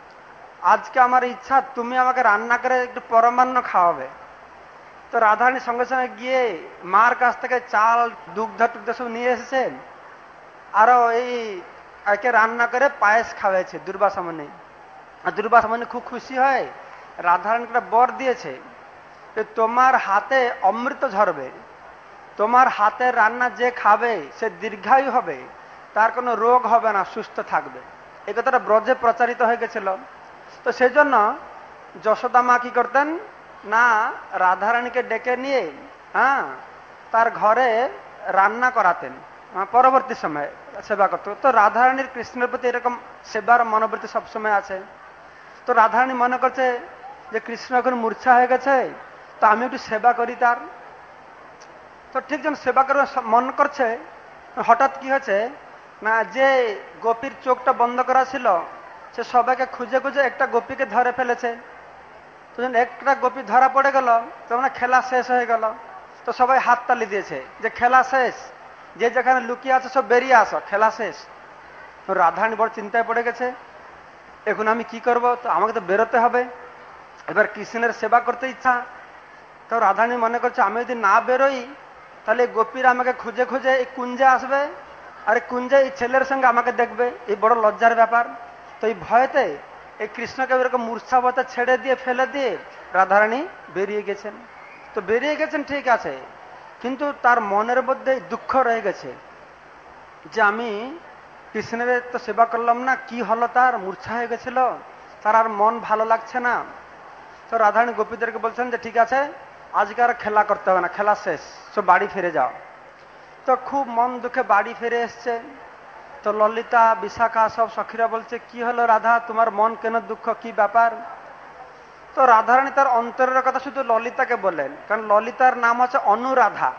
আজকে আমার ইচ্ছা তুমি আমাকে রান্না করে একটু পরমান্ন খাওয়াবে। তো রাধারানী সঙ্গে সঙ্গে গিয়ে মার কাছ থেকে চাল, দুগ্ধ টুগ্ধ সব নিয়ে এসেছেন, আরো এই একে রান্না করে পায়েস খাওয়াইছে দুর্বাসা মুনি। আর দুর্বাসা মুনি খুব খুশি হয়, রাধারানীকে বর দিয়েছে যে তোমার হাতে অমৃত ঝরবে, তোমার হাতের রান্না যে খাবে সে দীর্ঘায়ু হবে, তার কোনো রোগ হবে না, সুস্থ থাকবে। এই কথাটা ব্রজে প্রচারিত হয়ে গেছিল। তো সেই জন্য যশোদা মা কি করতেন না, রাধারানীকে ডেকে নিয়ে হ্যাঁ তার ঘরে রান্না করাতেন, পরবর্তী সময়ে সেবা করত। তো রাধারানীর কৃষ্ণের প্রতি এরকম সেবার মনোবৃত্তি সবসময় আছে। তো রাধারানী মনে করছে যে কৃষ্ণ এখন মূর্ছা হয়ে গেছে, তো আমি একটু সেবা করি তার। তো ঠিক যেন সেবা করে মন করছে, হঠাৎ কি হয়েছে না, যে গোপীর চোখটা বন্ধ করা ছিল সে সবাইকে খুঁজে খুঁজে একটা গোপীকে ধরে ফেলেছে। তো যখন একটা গোপী ধরা পড়ে গেল, তখন খেলা শেষ হয়ে গেল। তো সবাই হাততালি দিয়েছে যে খেলা শেষ, যে যেখানে লুকিয়ে আছে সব বেরিয়ে আসো, খেলা শেষ। তো রাধারানী বড় চিন্তায় পড়ে গেছে, এখন আমি কি করব? তো আমাকে তো বেরোতে হবে, এবার কৃষ্ণের সেবা করতে ইচ্ছা। তো রাধারানী মনে করছে, আমি যদি না বেরোই তাহলে গোপীরা আমাকে খুঁজে খুঁজে এই কুঞ্জে আসবে, আর এই কুঞ্জে এই ছেলের সঙ্গে আমাকে দেখবে, এই বড় লজ্জার ব্যাপার। তো এই ভয়তে এই কৃষ্ণকে এরকম মূর্ছাবতে ছেড়ে দিয়ে ফেলে দিয়ে রাধারানী বেরিয়ে গেছেন। তো বেরিয়ে গেছেন ঠিক আছে, কিন্তু তার মনের মধ্যে দুঃখ রয়ে গেছে যে আমি কৃষ্ণের তো সেবা করলাম না, কি হলো, তার মূর্ছা হয়ে গেছিল, তার আর মন ভালো লাগছে না। তো রাধারানী গোপীদেরকে বলছেন যে ঠিক আছে, আজকে আর খেলা করতে হবে না, খেলা শেষ, সব বাড়ি ফিরে যাও। তো খুব মন দুঃখে বাড়ি ফিরে এসছে। তো ললিতা, বিশাখা সব সখীরা বলছে, কি হলো রাধা, তোমার মন কেন দুঃখ, কি ব্যাপার? তো রাধারানী তার অন্তরের কথা শুধু ললিতাকে বলেন, কারণ ললিতার নাম হচ্ছে অনুরাধা,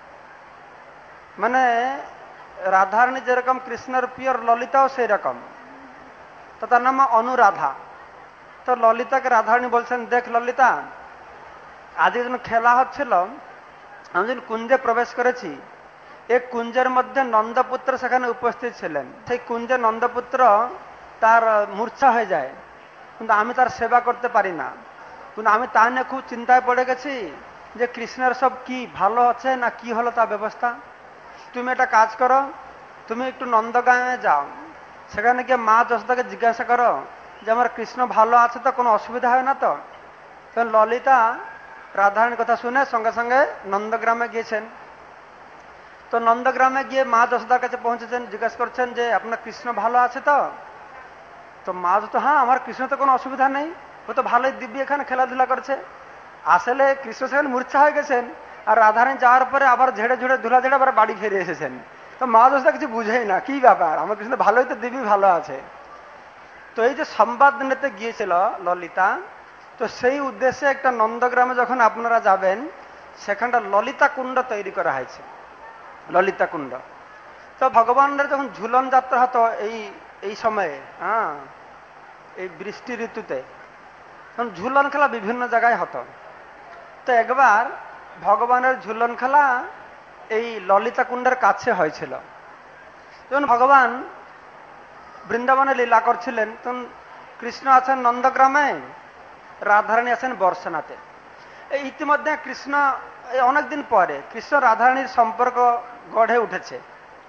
মানে রাধারানী যেরকম কৃষ্ণের পিওর, ললিতাও সেই রকম। তো তার নাম অনুরাধা। তো ললিতাকে রাধারানী বলছেন, দেখ ললিতা, আজকে যখন খেলা হচ্ছিল, আমি যখন কুঞ্জে প্রবেশ করেছি, এই কুঞ্জের মধ্যে নন্দপুত্র সেখানে উপস্থিত ছিলেন। সেই কুঞ্জে নন্দপুত্র তার মূর্ছা হয়ে যায়, কিন্তু আমি তার সেবা করতে পারি না। কিন্তু আমি তা নিয়ে খুব চিন্তায় পড়ে গেছি যে কৃষ্ণের সব কি ভালো আছে না কি হলো তার ব্যবস্থা। তুমি একটা কাজ করো, তুমি একটু নন্দগাঁয়ে যাও, সেখানে গিয়ে মা যশোদাকে জিজ্ঞাসা করো যে আমার কৃষ্ণ ভালো আছে তো, কোনো অসুবিধা হয় না তো? তখন ললিতা রাধারানীর কথা শুনে সঙ্গে সঙ্গে নন্দগ্রামে গিয়েছেন। তো নন্দগ্রামে গিয়ে মা যশোদার কাছে পৌঁছেছেন, জিজ্ঞাসা করছেন যে আপনার কৃষ্ণ ভালো আছে তো? তো মা তো হ্যাঁ আমার কৃষ্ণ তো কোনো অসুবিধা নেই, ও তো ভালোই দিব্যি এখানে খেলাধুলা করছে। আসলে কৃষ্ণ সেখানে মূর্ছা হয়ে গেছেন, আর রাধারানী যাওয়ার পরে আবার ঝেড়ে ঝুড়ে ধুলা ঝেড়ে আবার বাড়ি ফিরে এসেছেন। তো মা দোষটা কিছু বুঝেই না, কি ব্যাপার, আমার কৃষ্ণ ভালোই তো দিব্যি ভালো আছে। তো এই যে সংবাদ নিতে গিয়েছিল ললিতা, তো সেই উদ্দেশ্যে একটা নন্দগ্রামে যখন আপনারা যাবেন, সেখানটা ললিতা কুণ্ড তৈরি করা হয়েছে, ললিতা কুণ্ড। তো ভগবানের যখন ঝুলন যাত্রা হতো এই এই সময়ে, হ্যাঁ এই বৃষ্টি ঋতুতে, তখন ঝুলন খেলা বিভিন্ন জায়গায় হতো। তো একবার ভগবানের ঝুলন খেলা এই ললিতা কুণ্ডের কাছে হয়েছিল। যখন ভগবান বৃন্দাবনে লীলা করছিলেন, তখন কৃষ্ণ আছেন নন্দগ্রামে, রাধারানী আছেন বর্ষনাতে। এই ইতিমধ্যে কৃষ্ণ এই অনেকদিন পরে কৃষ্ণ রাধারানীর সম্পর্ক গড়ে উঠেছে।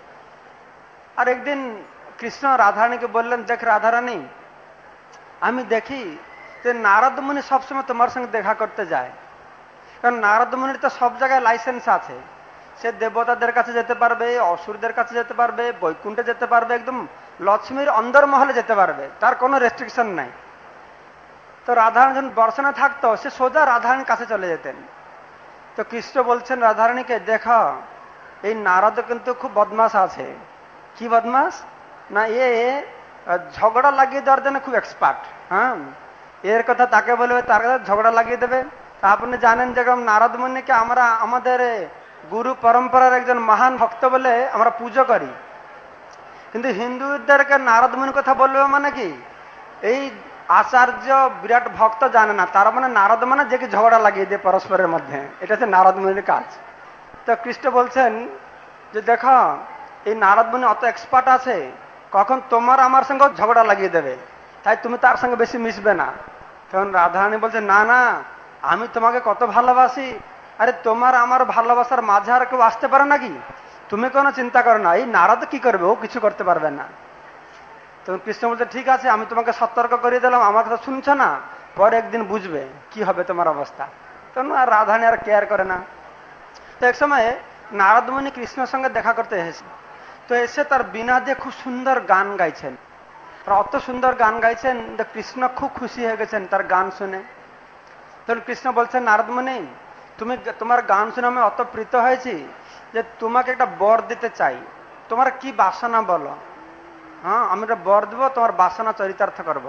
আর একদিন কৃষ্ণ রাধারানীকে বললেন, দেখ রাধারানী, আমি দেখি যে নারদ মুনি সবসময় তোমার সঙ্গে দেখা করতে যায়, কারণ নারদ মুনির তো সব জায়গায় লাইসেন্স আছে, সে দেবতাদের কাছে যেতে পারবে, অসুরদের কাছে যেতে পারবে, বৈকুণ্ঠে যেতে পারবে, একদম লক্ষ্মীর অন্দরমহলে যেতে পারবে, তার কোনো রেস্ট্রিকশন নাই। তো রাধারানী যখন বর্ষণে থাকতো, সে সোজা রাধারানীর কাছে চলে যেতেন। তো কৃষ্ণ বলছেন রাধারানীকে, দেখা এই নারদ কিন্তু খুব বদমাস আছে। কি বদমাস না, এ ঝগড়া লাগিয়ে দেওয়ার জন্য খুব এক্সপার্ট। হ্যাঁ, এর কথা তাকে বলবে, তার কাছে ঝগড়া লাগিয়ে দেবে। তা আপনি জানেন যেরকম নারদ মুনিকে আমরা আমাদের গুরু পরম্পরার একজন মহান ভক্ত বলে আমরা পুজো করি, কিন্তু হিন্দুদেরকে নারদ মুনির কথা বলবে মানে কি, এই আচার্য বিরাট ভক্ত জানে না, তার মানে নারদ মানে যে কি ঝগড়া লাগিয়ে দেয় পরস্পরের মধ্যে, এটা হচ্ছে নারদ মুনির কাজ। তো কৃষ্ণ বলছেন যে দেখো এই নারদ মুনি অত এক্সপার্ট আছে, কখন তোমার আমার সঙ্গে ঝগড়া লাগিয়ে দেবে, তাই তুমি তার সঙ্গে বেশি মিশবে না। তখন রাধারানী বলছে, না না, আমি তোমাকে কত ভালোবাসি, আরে তোমার আমার ভালোবাসার মাঝে আর কেউ আসতে পারে নাকি, তুমি কোনো চিন্তা করো না, এই নারদ কি করবে, ও কিছু করতে পারবে না। তখন কৃষ্ণ বলছে, ঠিক আছে, আমি তোমাকে সতর্ক করে দিলাম, আমার কথা শুনছো না, পরে একদিন বুঝবে কি হবে তোমার অবস্থা। তখন আর রাধারানী আর কেয়ার করে না। তো এক সময় নারদ মুনি কৃষ্ণের সঙ্গে দেখা করতে এসেছে। তো এসে তার বীণা দিয়ে খুব সুন্দর গান গাইছেন, অত সুন্দর গান গাইছেন যে কৃষ্ণ খুব খুশি হয়ে গেছেন তার গান শুনে। তখন কৃষ্ণ বলছেন, নারদ মুনি, তুমি তোমার গান শুনে আমি অত প্রীত হয়েছি যে তোমাকে একটা বর দিতে চাই, তোমার কি বাসনা বলো, হ্যাঁ আমি একটা বর দেবো, তোমার বাসনা চরিতার্থ করব।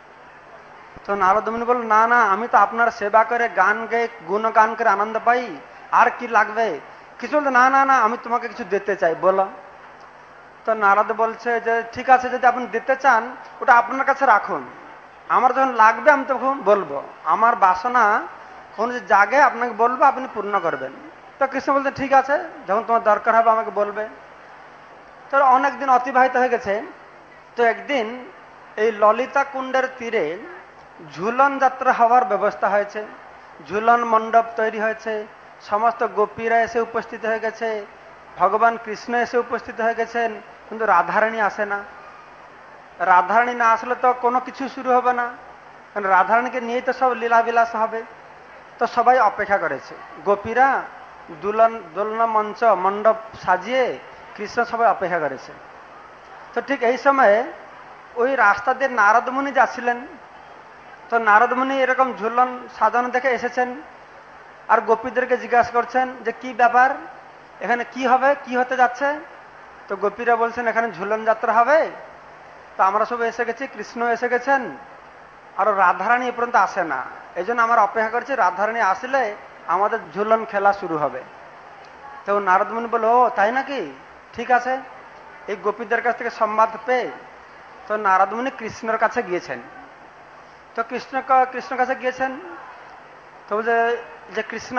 তো নারদ মুনি বলল, না না, আমি তো আপনার সেবা করে গান গেয়ে গুণ গান করে আনন্দ পাই, আর কি লাগবে। কিছু বলতে, না না না, আমি তোমাকে কিছু দিতে চাই, বলো। তো নারদ বলছে যে ঠিক আছে, যদি আপনি দিতে চান ওটা আপনার কাছে রাখুন, আমার যখন লাগবে আমি তখন বলবো, আমার বাসনা কোন যে জাগে আপনাকে বলবো, আপনি পূর্ণ করবেন। তো কৃষ্ণ বলতে, ঠিক আছে, যখন তোমার দরকার হবে আমাকে বলবে। তো অনেকদিন অতিবাহিত হয়ে গেছে। তো একদিন এই ললিতা কুণ্ডের তীরে ঝুলন যাত্রা হওয়ার ব্যবস্থা হয়েছে, ঝুলন মণ্ডপ তৈরি হয়েছে, সমস্ত গোপীরা এসে উপস্থিত হয়ে গেছে, ভগবান কৃষ্ণ এসে উপস্থিত হয়ে গেছেন, কিন্তু রাধারানী আসে না। রাধারানী না আসলে তো কোনো কিছু শুরু হবে না, কারণ রাধারানীকে নিয়েই তো সব লীলাবিলাস হবে। তো সবাই অপেক্ষা করেছে, গোপীরা দুলন দোলনা মঞ্চ মণ্ডপ সাজিয়ে কৃষ্ণ সবাই অপেক্ষা করেছে। তো ঠিক এই সময়ে ওই রাস্তা দিয়ে নারদ মুনি যাচ্ছিলেন। তো নারদ মুনি এরকম ঝুলন সাজানো দেখে এসেছেন, আর গোপীদেরকে জিজ্ঞাসা করছেন যে কি ব্যাপার, এখানে কি হবে, কি হতে যাচ্ছে। তো গোপীরা বলছেন এখানে ঝুলন যাত্রা হবে, তো আমরা সব এসে গেছি, কৃষ্ণ এসে গেছেন, আর রাধারানী এ পর্যন্ত আসে না, এই জন্য আমরা অপেক্ষা করছি, রাধারানী আসলে আমাদের ঝুলন খেলা শুরু হবে। তো নারদ মুনি বলল, ও তাই নাকি, ঠিক আছে। এই গোপীদের কাছ থেকে সংবাদ পেয়ে তো নারদ মুনি কৃষ্ণের কাছে গিয়েছেন। তো কৃষ্ণ কৃষ্ণের কাছে গিয়েছেন, তো বলছে যে কৃষ্ণ,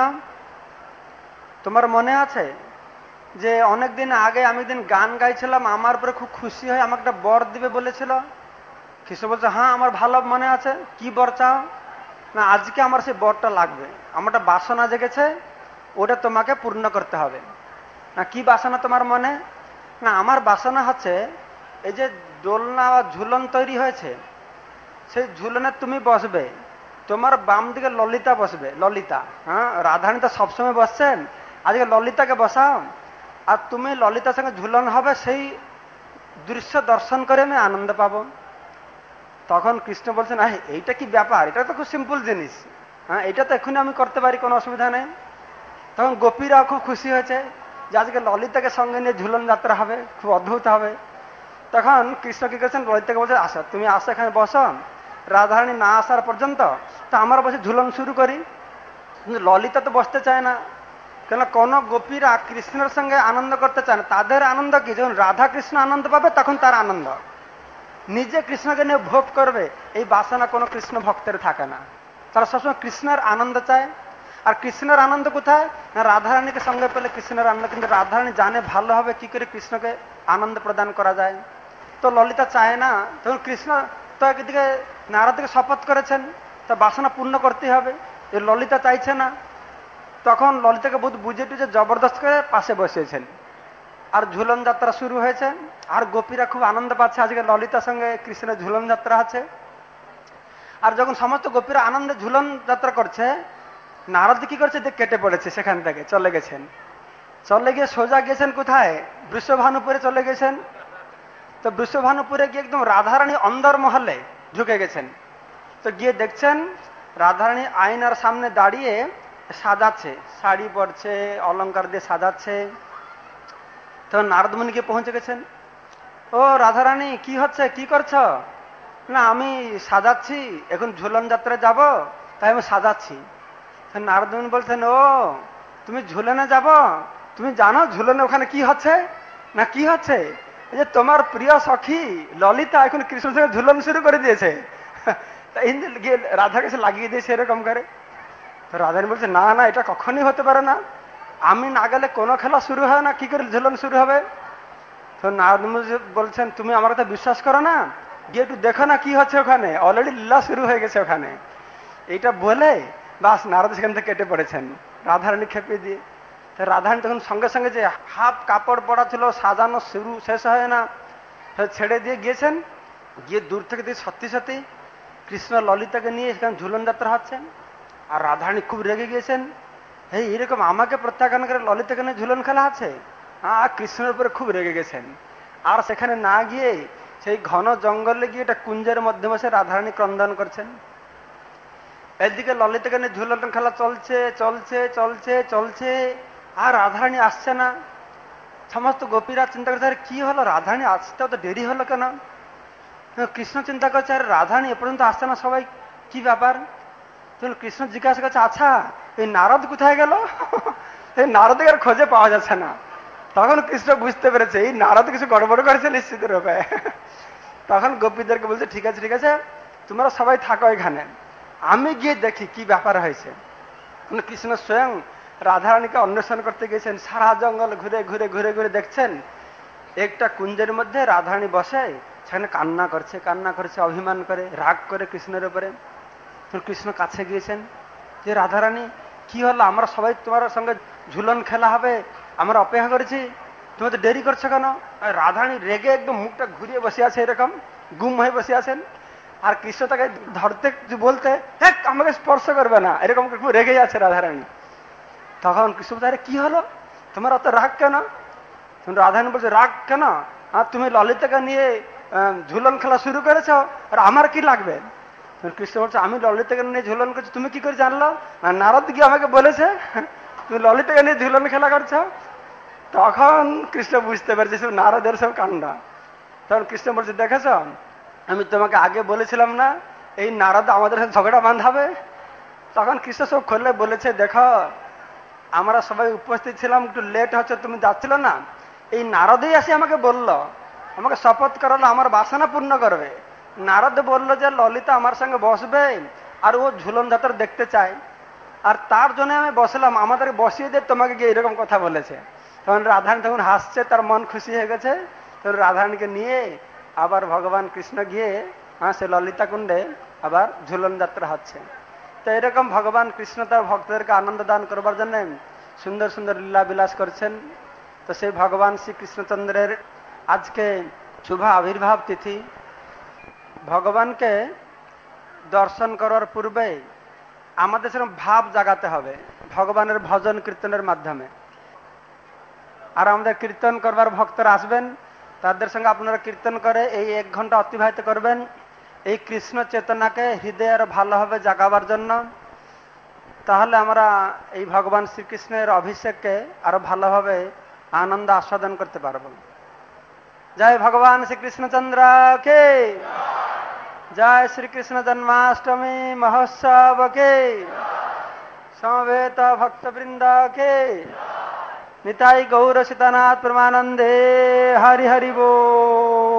তোমার মনে আছে যে অনেকদিন আগে আমি একদিন গান গাইছিলাম, আমার উপরে খুব খুশি হয়ে আমাকে একটা বর দিবে বলেছিল। কৃষ্ণ বলছে, হ্যাঁ আমার ভালো মনে আছে, কি বর চাও। না, আজকে আমার সেই বরটা লাগবে, আমার একটা বাসনা জেগেছে, ওটা তোমাকে পূর্ণ করতে হবে। না, কি বাসনা তোমার মনে। না, আমার বাসনা হচ্ছে এই যে দোলনা বা ঝুলন তৈরি হয়েছে, সেই ঝুলনে তুমি বসবে, তোমার বাম দিকে ললিতা বসবে, ললিতা। হ্যাঁ, রাধারানী তো সবসময় বসছেন, আজকে ললিতাকে বসাও, আর তুমি ললিতার সঙ্গে ঝুলন হবে, সেই দৃশ্য দর্শন করে আমি আনন্দ পাবো। তখন কৃষ্ণ বলছেন, আহ এইটা কি ব্যাপার, এটা তো খুব সিম্পল জিনিস, হ্যাঁ এটা তো এক্ষুনি আমি করতে পারি, কোনো অসুবিধা নেই। তখন গোপীরা খুব খুশি হয়েছে যে আজকে ললিতাকে সঙ্গে নিয়ে ঝুলন যাত্রা হবে, খুব অদ্ভুত হবে। তখন কৃষ্ণ কি করছেন, ললিতাকে বলছে, আসো তুমি আসো এখানে বসো, রাধারানী না আসার পর্যন্ত তো আমরা বসে ঝুলন শুরু করি। কিন্তু ললিতা তো বসতে চায় না, কেন কোন গোপীরা কৃষ্ণের সঙ্গে আনন্দ করতে চায় না। তাদের আনন্দ কি, যখন রাধা কৃষ্ণ আনন্দ পাবে তখন তার আনন্দ, নিজে কৃষ্ণকে নিয়ে ভোগ করবে এই বাসনা কোনো কৃষ্ণ ভক্তের থাকে না। তারা সবসময় কৃষ্ণের আনন্দ চায়। আর কৃষ্ণের আনন্দ কোথায় না, রাধারানীকে সঙ্গে পেলে কৃষ্ণের আনন্দ। কিন্তু রাধারানী জানে ভালো হবে কি করে কৃষ্ণকে আনন্দ প্রদান করা যায়, তো ললিতা চায় না। তখন কৃষ্ণ তো একদিকে নারদকে শপথ করেছেন, তা বাসনা পূর্ণ করতে হবে, এই ললিতা চাইছে না। তখন ললিতাকে বহুত বুঝে টুঝে জবরদস্ত করে পাশে বসিয়েছেন, আর ঝুলন যাত্রা শুরু হয়েছে। আর গোপীরা খুব আনন্দ পাচ্ছে, আজকে ললিতার সঙ্গে কৃষ্ণের ঝুলন যাত্রা আছে। আর যখন সমস্ত গোপীরা আনন্দে ঝুলন যাত্রা করছে, নারদ কি করছে, যে কেটে পড়েছে, সেখান থেকে চলে গেছেন। চলে গিয়ে সোজা গেছেন কোথায়, বৃষভানুপুরে চলে গেছেন। তো বৃষভানুপুরে গিয়ে একদম রাধারানী অন্দর মহলে ঢুকে গেছেন। তো গিয়ে দেখছেন রাধারানী আয়নার সামনে দাঁড়িয়ে সাজাচ্ছে, শাড়ি পরছে, অলংকার দিয়ে সাজাচ্ছে। তখন নারদমুনি গিয়ে পৌঁছে গেছেন, ও রাধারানী কি হচ্ছে, কি করছ? না আমি সাজাচ্ছি, এখন ঝুলন যাত্রায় যাব, তাই আমি সাজাচ্ছি। নারদমুনি বলছেন, ও তুমি ঝুলনে যাব, তুমি জানো ঝুলনে ওখানে কি হচ্ছে না, কি হচ্ছে? এই যে তোমার প্রিয় সখী ললিতা এখন কৃষ্ণ সঙ্গে ঝুলন শুরু করে দিয়েছে, গিয়ে রাধা কাছে লাগিয়ে দিয়েছে এরকম করে। তো রাধারানী বলছে, না না এটা কখনই হতে পারে না, আমি না গেলে কোনো খেলা শুরু হয় না, কি করে ঝুলন শুরু হবে? তো নারদমুনি বলছেন, তুমি আমার কথা বিশ্বাস করো না, গিয়ে একটু দেখো না কি হচ্ছে ওখানে, অলরেডি লীলা শুরু হয়ে গেছে ওখানে। এইটা বলে বাস নারদ সেখান থেকে কেটে পড়েছেন, রাধারানী খেপে দিয়ে। রাধারানী তখন সঙ্গে সঙ্গে যে হাফ কাপড় পরা ছিল, সাজানো শুরু শেষ হয় না, ছেড়ে দিয়ে গিয়েছেন। গিয়ে দূর থেকে দিয়ে সত্যি সত্যি কৃষ্ণ ললিতাকে নিয়ে সেখানে ঝুলন যাত্রা হচ্ছেন। আর রাধারানী খুব রেগে গিয়েছেন, এই এরকম আমাকে প্রত্যাখ্যান করে ললিতাকে নিয়ে ঝুলন খেলা আছে। আর কৃষ্ণের উপরে খুব রেগে গেছেন। আর সেখানে না গিয়ে সেই ঘন জঙ্গলে গিয়ে একটা কুঞ্জের মধ্যে বসে রাধারানী ক্রন্দন করছেন। এদিকে ললিতাকে নিয়ে ঝুলন খেলা চলছে চলছে চলছে চলছে, আর রাধারানী আসছে না। সমস্ত গোপীরা চিন্তা করছে, আরে কি হলো, রাধারানী আসতে তো দেরি হলো কেন? কৃষ্ণ চিন্তা করছে, আরে রাধারানী এ পর্যন্ত আসছে না, সবাই কি ব্যাপার? তখন কৃষ্ণ জিজ্ঞাসা করছে, আচ্ছা এই নারদ কোথায় গেল? এই নারদের আর খোঁজে পাওয়া যাচ্ছে না। তখন কৃষ্ণ বুঝতে পেরেছে এই নারদ কিছু গড়বড় করেছে নিশ্চিত রূপে। তখন গোপীদেরকে বলছে, ঠিক আছে ঠিক আছে তোমরা সবাই থাকো এখানে, আমি গিয়ে দেখি কি ব্যাপার হয়েছে। কৃষ্ণ স্বয়ং রাধারানীকে অন্বেষণ করতে গেছেন, সারা জঙ্গল ঘুরে ঘুরে ঘুরে ঘুরে দেখছেন একটা কুঞ্জের মধ্যে রাধারানী বসে সেখানে কান্না করছে কান্না করছে অভিমান করে, রাগ করে কৃষ্ণের উপরে। কৃষ্ণ কাছে গিয়েছেন, যে রাধারানী কি হলো, আমরা সবাই তোমার সঙ্গে ঝুলন খেলা হবে, আমরা অপেক্ষা করেছি, তুমি তো দেরি করছো কেন? রাধারানী রেগে একদম মুখটা ঘুরিয়ে বসে আছে, এরকম গুম হয়ে বসে আছেন। আর কৃষ্ণ তাকে ধরতে বলতে, হ্যাঁ আমাকে স্পর্শ করবে না, এরকম খুব রেগে আছে রাধারানী। তখন কৃষ্ণ বলছে, আরে কি হলো, তোমার অত রাগ কেন? রাধারানী বলছে, রাগ কেন, আর তুমি ললিতাকে নিয়ে ঝুলন খেলা শুরু করেছ, আর আমার কি লাগবে? কৃষ্ণ বলছে, আমি ললিতাকে নিয়ে ঝুলন করছি, তুমি কি করে জানলো? নারদ গিয়ে আমাকে বলেছে তুমি ললিতাকে নিয়ে ঝুলন খেলা করছো। তখন কৃষ্ণ বুঝতে পারছে সব নারদের সব কাণ্ড। তখন কৃষ্ণ বলছে, দেখেছ আমি তোমাকে আগে বলেছিলাম না এই নারদ আমাদের সাথে ঝগড়া বাঁধাবে? তখন কৃষ্ণ সব খুলে বলেছে, দেখো আমরা সবাই উপস্থিত ছিলাম, একটু লেট হচ্ছে, তুমি যাচ্ছিল না, এই নারদেই আসি আমাকে বলল, আমাকে শপথ করালো আমার বাসনা পূর্ণ করবে। নারদ বলল যে ললিতা আমার সঙ্গে বসবে আর ও ঝুলন যাত্রা দেখতে চায়, আর তার জন্য আমি বসলাম, আমাদের বসিয়ে দিয়ে তোমাকে গিয়ে এরকম কথা বলেছে। তখন রাধারানী তখন হাসছে, তার মন খুশি হয়ে গেছে। তখন রাধারানীকে নিয়ে আবার ভগবান কৃষ্ণ গিয়ে হ্যাঁ সে ললিতা কুণ্ডে আবার ঝুলন যাত্রা হচ্ছে। তো এরকম ভগবান কৃষ্ণ তার ভক্তদেরকে আনন্দ দান করবার জন্য সুন্দর সুন্দর লীলা বিলাস করছেন। তো সেই ভগবান শ্রী কৃষ্ণচন্দ্রের আজকে শুভ আবির্ভাব তিথি। ভগবানকে দর্শন করার পূর্বে আমাদের সেরকম ভাব জাগাতে হবে ভগবানের ভজন কীর্তনের মাধ্যমে। আর আমাদের কীর্তন করবার ভক্তরা আসবেন, তাদের সঙ্গে আপনারা কীর্তন করে এই এক ঘন্টা অতিবাহিত করবেন। এই কৃষ্ণ চেতনাকে হৃদয়ের ভালোভাবে জাগাবার জন্য, তাহলে আমরা এই ভগবান শ্রীকৃষ্ণের অভিষেককে আরো ভালোভাবে আনন্দ আস্বাদন করতে পারব। জয় ভগবান শ্রীকৃষ্ণচন্দ্র কে, জয় শ্রীকৃষ্ণ জন্মাষ্টমী মহোৎসব কে, সমবেত ভক্তবৃন্দ কে, নিতাই গৌর সীতানাথ প্রেমানন্দে, হরি হরি बोल।